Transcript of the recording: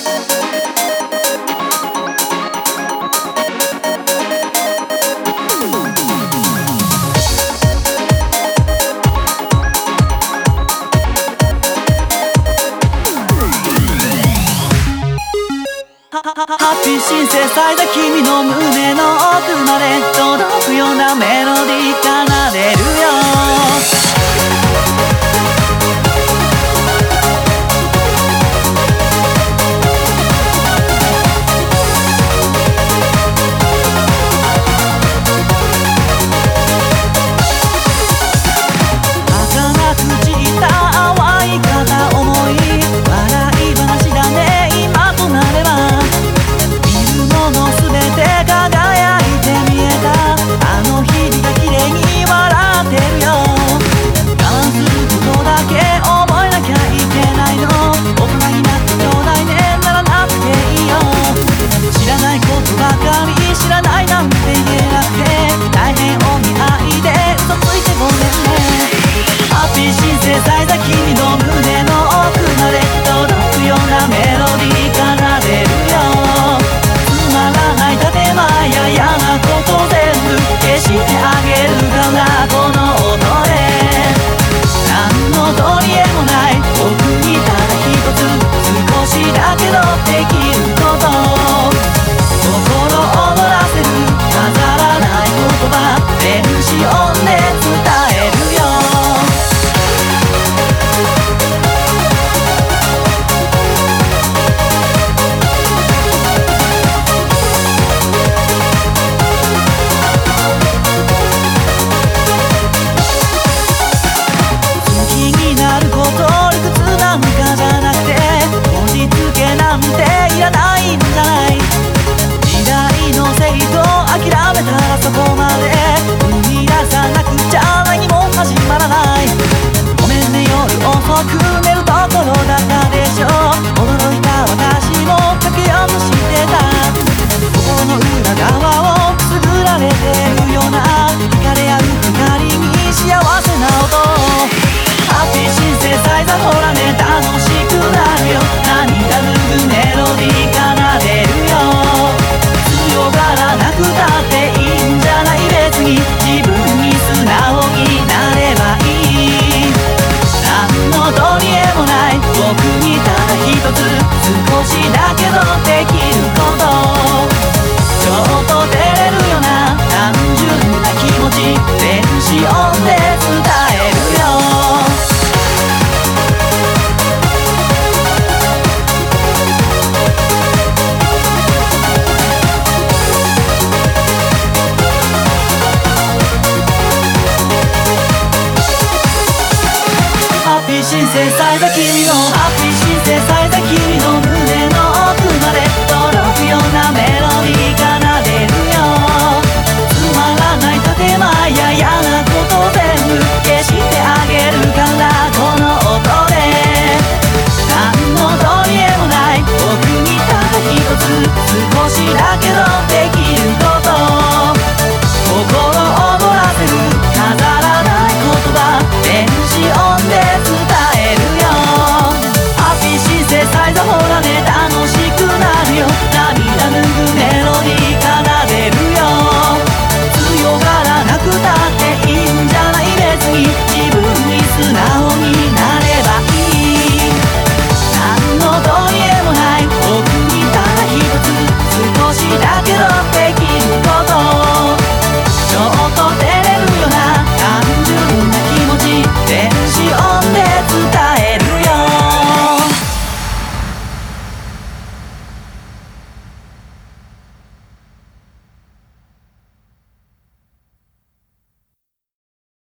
ハッピーシンセサイザー、君の胸の奥まで届くようなメロディー奏でるよ。儚く散った淡い片思い、笑い話だね今となれば。輝いて見えたあの日々が綺麗に笑ってるよ。我慢することだけ覚えなきゃいけないの。大人になってちょうだいね、ならなくていいよ。知らないことばかり知らないなんて言えなくて、大変お似合いで嘘ついてごめんね。ハッピーシンセサイザー、君の胸の奥まで届くようなメロディー奏でるよ。建前や嫌なこと全部消してあげるからこの音で。何の取り柄もない僕にただ一つ少しだけどできること、心躍らせる飾らない言葉、電子音で伝えるよ。いらないんじゃない。時代のせいと諦めたらそこまで踏み出さなくちゃ何も始まらない。ごめんね夜遅く寝るところだったでしょ。驚いた私もかけようとしてた。心の裏側をくすぐられてるような惹かれ合う光に幸せな音。ハッピーシンセサイザー、ほらね楽しくなるよ。涙拭くメロディー奏でるよ。強がらなくたっていいんじゃない。別に自分に素直になればいい。何の取り柄もない僕にただ一つ少しだけどでき